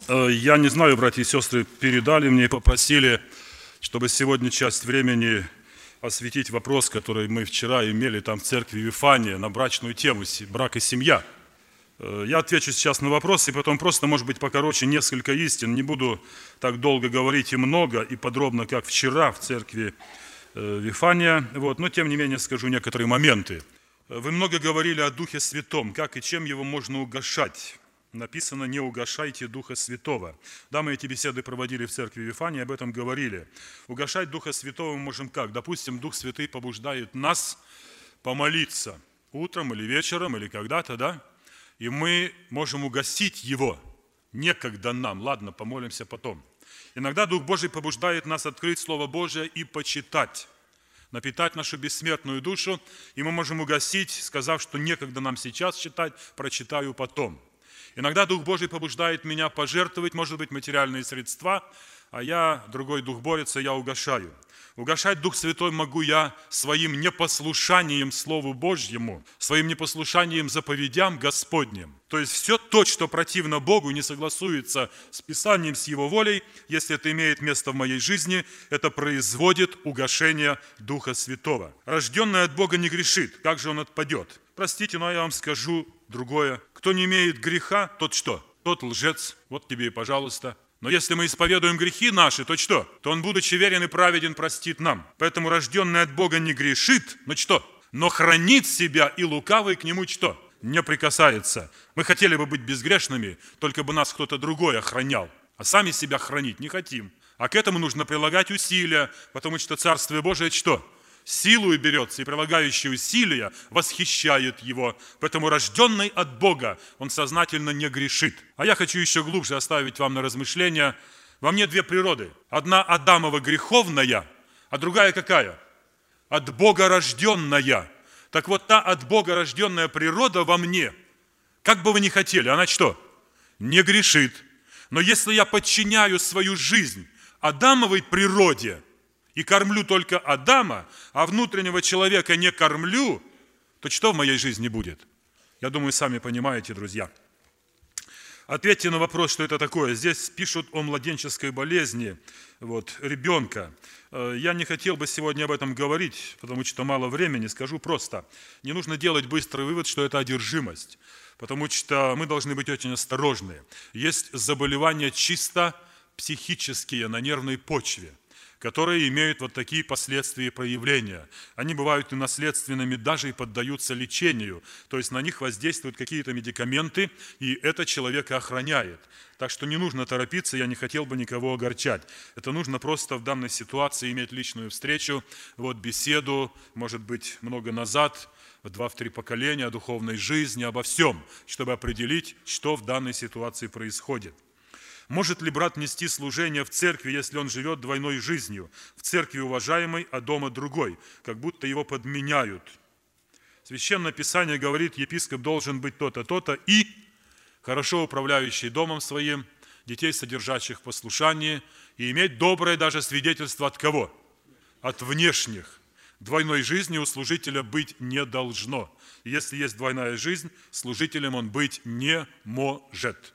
Я не знаю, братья и сестры, передали мне и попросили, чтобы сегодня часть времени осветить вопрос, который мы вчера имели там в церкви Вифания на брачную тему «Брак и семья». Я отвечу сейчас на вопрос, и потом просто, может быть, покороче несколько истин. Не буду так долго говорить и много, и подробно, как вчера в церкви Вифания, но тем не менее скажу некоторые моменты. Вы много говорили о Духе Святом, как и чем его можно угашать. Написано: «Не угашайте Духа Святого». Да, мы эти беседы проводили в церкви Вифания, об этом говорили. Угашать Духа Святого мы можем как? Допустим, Дух Святый побуждает нас помолиться утром или вечером, или когда-то, да? И мы можем угасить Его. Некогда нам, ладно, помолимся потом. Иногда Дух Божий побуждает нас открыть Слово Божие и почитать, напитать нашу бессмертную душу, и мы можем угасить, сказав, что некогда нам сейчас читать, прочитаю потом. Иногда Дух Божий побуждает меня пожертвовать, может быть, материальные средства, а другой дух борется, я угашаю. Угашать Дух Святой могу я своим непослушанием Слову Божьему, своим непослушанием заповедям Господним. То есть все то, что противно Богу, не согласуется с Писанием, с Его волей, если это имеет место в моей жизни, это производит угашение Духа Святого. Рожденный от Бога не грешит, как же он отпадет? Простите, но я вам скажу другое. Кто не имеет греха, тот что? Тот лжец. Вот тебе и пожалуйста. Но если мы исповедуем грехи наши, то что? То Он, будучи верен и праведен, простит нам. Поэтому рожденный от Бога не грешит, но что? Но хранит себя, и лукавый к нему что? Не прикасается. Мы хотели бы быть безгрешными, только бы нас кто-то другой охранял. А сами себя хранить не хотим. А к этому нужно прилагать усилия, потому что Царствие Божие что? Силою берется, и прилагающий усилия восхищает его. Поэтому рожденный от Бога, он сознательно не грешит. А я хочу еще глубже оставить вам на размышления. Во мне две природы. Одна Адамова греховная, а другая какая? От Бога рожденная. Так вот, та от Бога рожденная природа во мне, как бы вы ни хотели, она что? Не грешит. Но если я подчиняю свою жизнь Адамовой природе, и кормлю только Адама, а внутреннего человека не кормлю, то что в моей жизни будет? Я думаю, сами понимаете, друзья. Ответьте на вопрос, что это такое. Здесь пишут о младенческой болезни ребенка. Я не хотел бы сегодня об этом говорить, потому что мало времени. Скажу просто. Не нужно делать быстрый вывод, что это одержимость, потому что мы должны быть очень осторожны. Есть заболевания чисто психические на нервной почве, которые имеют вот такие последствия и проявления. Они бывают и наследственными, даже и поддаются лечению. То есть на них воздействуют какие-то медикаменты, и это человека охраняет. Так что не нужно торопиться, я не хотел бы никого огорчать. Это нужно просто в данной ситуации иметь личную встречу, беседу, может быть, много назад, в 2-3 поколения, о духовной жизни, обо всем, чтобы определить, что в данной ситуации происходит. Может ли брат нести служение в церкви, если он живет двойной жизнью? В церкви уважаемой, а дома другой, как будто его подменяют. Священное Писание говорит, епископ должен быть то-то, то-то и хорошо управляющий домом своим, детей, содержащих в послушании, и иметь доброе даже свидетельство от кого? От внешних. Двойной жизни у служителя быть не должно. И если есть двойная жизнь, служителем он быть не может.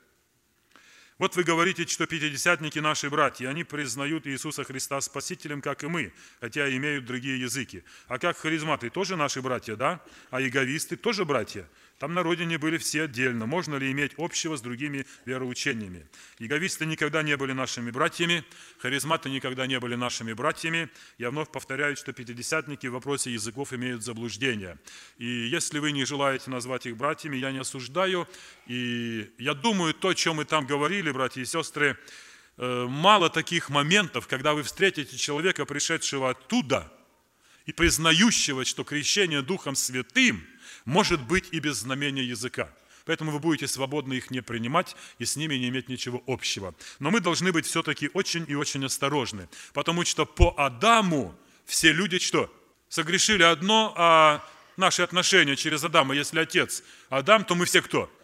Вот вы говорите, что пятидесятники наши братья, они признают Иисуса Христа Спасителем, как и мы, хотя имеют другие языки. А как харизматы, тоже наши братья, да? А иеговисты тоже братья? Там на родине были все отдельно. Можно ли иметь общего с другими вероучениями? Иеговисты никогда не были нашими братьями, харизматы никогда не были нашими братьями. Я вновь повторяю, что пятидесятники в вопросе языков имеют заблуждение. И если вы не желаете назвать их братьями, я не осуждаю. И я думаю, то, о чем мы там говорили, братья и сестры, мало таких моментов, когда вы встретите человека, пришедшего оттуда, и признающего, что крещение Духом Святым может быть и без знамения языка. Поэтому вы будете свободны их не принимать и с ними не иметь ничего общего. Но мы должны быть все-таки очень и очень осторожны, потому что по Адаму все люди что? Согрешили одно, а наши отношения через Адама, если отец Адам, то мы все кто?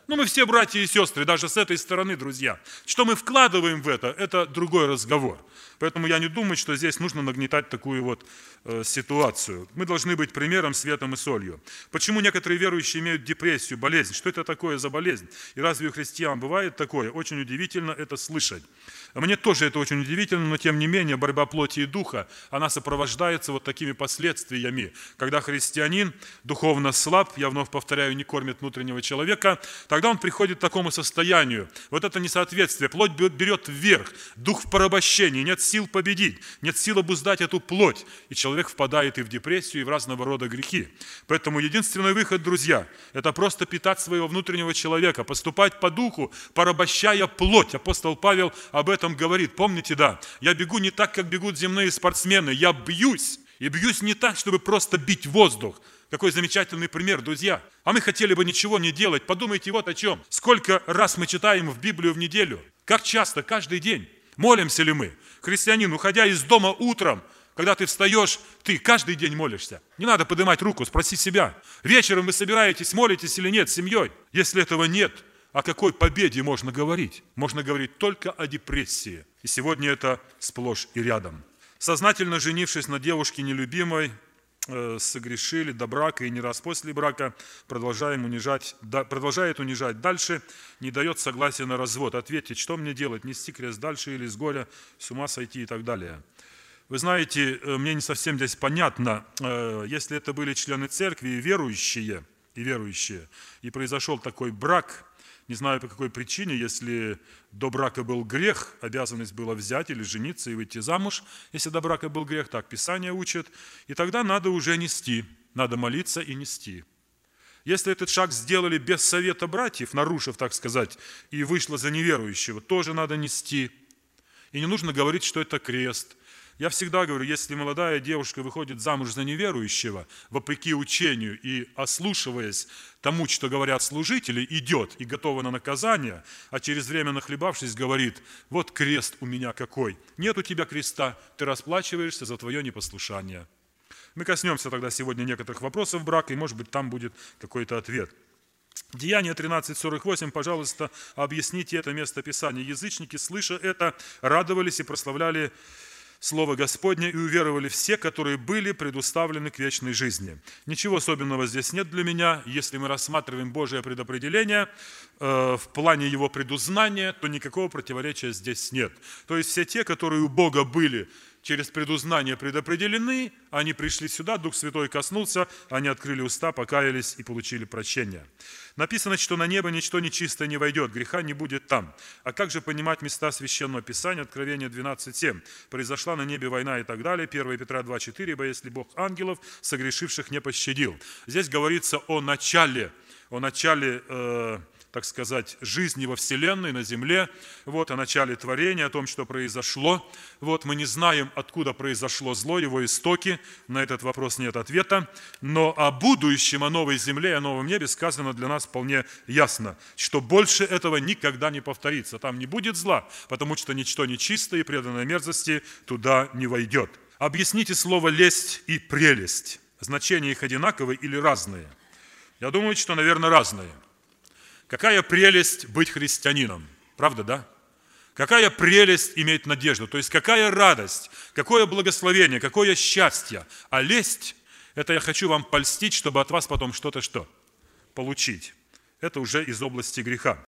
Ну, мы все братья и сестры, даже с этой стороны, друзья. Что мы вкладываем в это другой разговор. Поэтому я не думаю, что здесь нужно нагнетать такую вот ситуацию. Мы должны быть примером, светом и солью. Почему некоторые верующие имеют депрессию, болезнь? Что это такое за болезнь? И разве у христиан бывает такое? Очень удивительно это слышать. Мне тоже это очень удивительно, но тем не менее борьба плоти и духа, она сопровождается вот такими последствиями. Когда христианин духовно слаб, я вновь повторяю, не кормит внутреннего человека, тогда он приходит к такому состоянию. Вот это несоответствие. Плоть берет вверх, дух в порабощении, нет сил победить, нет сил обуздать эту плоть. И человек впадает и в депрессию, и в разного рода грехи. Поэтому единственный выход, друзья, это просто питать своего внутреннего человека, поступать по духу, порабощая плоть. Апостол Павел об этом говорит. Помните, да? Я бегу не так, как бегут земные спортсмены. Я бьюсь. И бьюсь не так, чтобы просто бить воздух. Какой замечательный пример, друзья. А мы хотели бы ничего не делать. Подумайте вот о чем. Сколько раз мы читаем в Библию в неделю? Как часто? Каждый день. Молимся ли мы? Христианин, уходя из дома утром, когда ты встаешь, ты каждый день молишься. Не надо поднимать руку, спроси себя. Вечером вы собираетесь, молитесь или нет с семьей? Если этого нет, о какой победе можно говорить? Можно говорить только о депрессии. И сегодня это сплошь и рядом. Сознательно женившись на девушке нелюбимой, согрешили до брака и не раз после брака, продолжает унижать дальше, не дает согласия на развод. Ответьте, что мне делать, нести крест дальше или с горя, с ума сойти и так далее. Вы знаете, мне не совсем здесь понятно, если это были члены церкви и верующие, и произошел такой брак, не знаю по какой причине, если до брака был грех, обязанность была взять или жениться и выйти замуж, если до брака был грех, так Писание учит, и тогда надо уже нести, надо молиться и нести. Если этот шаг сделали без совета братьев, нарушив, так сказать, и вышло за неверующего, тоже надо нести. И не нужно говорить, что это крест. Я всегда говорю, если молодая девушка выходит замуж за неверующего, вопреки учению и ослушиваясь тому, что говорят служители, идет и готова на наказание, а через время нахлебавшись говорит, вот крест у меня какой. Нет у тебя креста, ты расплачиваешься за твое непослушание. Мы коснемся тогда сегодня некоторых вопросов брака, и может быть там будет какой-то ответ. Деяние 13:48, пожалуйста, объясните это место Писания. Язычники, слыша это, радовались и прославляли Слово Господне, и уверовали все, которые были предуставлены к вечной жизни. Ничего особенного здесь нет для меня. Если мы рассматриваем Божие предопределение в плане Его предузнания, то никакого противоречия здесь нет. То есть все те, которые у Бога были через предузнание предопределены, они пришли сюда, Дух Святой коснулся, они открыли уста, покаялись и получили прощение. Написано, что на небо ничто нечистое не войдет, греха не будет там. А как же понимать места Священного Писания, Откровение 12:7? Произошла на небе война и так далее, 1 Петра 2:4, ибо если Бог ангелов, согрешивших не пощадил. Здесь говорится о начале, так сказать, жизни во Вселенной, на земле, вот, о начале творения, о том, что произошло. Вот, мы не знаем, откуда произошло зло, его истоки, на этот вопрос нет ответа, но о будущем, о новой земле, о новом небе сказано для нас вполне ясно, что больше этого никогда не повторится. Там не будет зла, потому что ничто нечистое и преданное мерзости туда не войдет. Объясните слово «лесть» и «прелесть». Значения их одинаковые или разные? Я думаю, что, наверное, разные. Какая прелесть быть христианином, правда, да? Какая прелесть иметь надежду, то есть какая радость, какое благословение, какое счастье. А лесть – это я хочу вам польстить, чтобы от вас потом что-то получить. Это уже из области греха.